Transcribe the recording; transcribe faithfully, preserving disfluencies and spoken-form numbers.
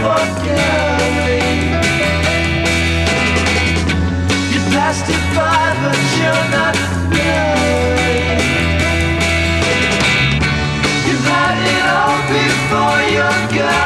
forget me. You passed it by, but you're not married. You've had it all before you're gone.